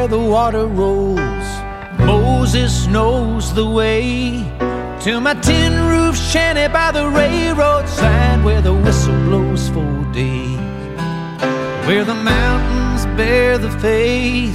where the water rolls. Moses knows the way to my tin roof shanty by the railroad side, where the whistle blows for days, where the mountains bear the face